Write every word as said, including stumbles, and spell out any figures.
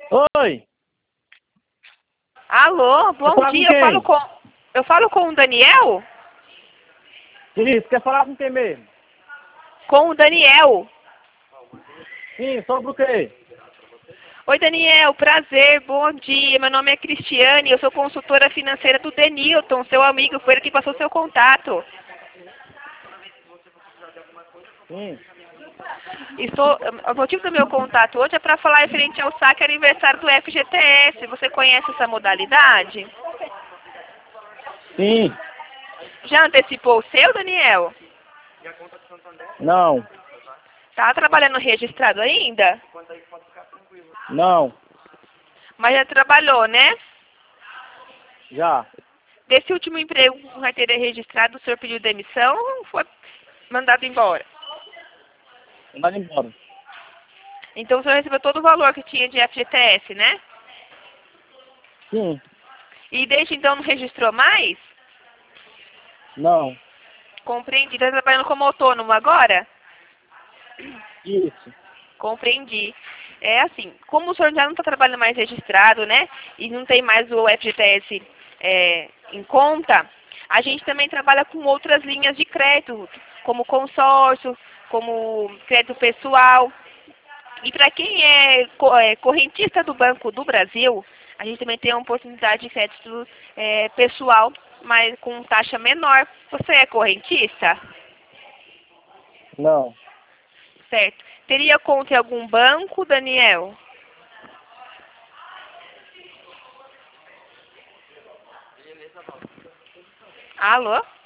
Oi, Alô, quer bom falar com dia. Eu falo quem? com eu falo com o Daniel? Isso, quer falar com quem mesmo? Com o Daniel. Sim, sobre o quê? Oi, Daniel, prazer, bom dia. Meu nome é Cristiane, eu sou consultora financeira do Denilton, seu amigo, foi ele que passou seu contato. Sim, Estou, o motivo do meu contato hoje é para falar referente ao saque aniversário do F G T S. Você conhece essa modalidade? sim, Já antecipou o seu, Daniel? não, Tá trabalhando registrado ainda? não, Mas já trabalhou, né? já, Desse último emprego com carteira registrada, o senhor pediu demissão ou foi mandado embora? mandado embora. Então o senhor recebeu todo o valor que tinha de F G T S, né? Sim, E desde então não registrou mais? não, Compreendi. Está trabalhando como autônomo agora? isso, Compreendi. É assim, como o senhor já não está trabalhando mais registrado, né? E não tem mais o F G T S é, em conta, a gente também trabalha com outras linhas de crédito, como consórcio, como crédito pessoal. E para quem é, co- é correntista do Banco do Brasil, a gente também tem uma oportunidade de crédito é, pessoal, mas com taxa menor. Você é correntista? não, Certo. Teria conta em algum banco, Daniel? Alô?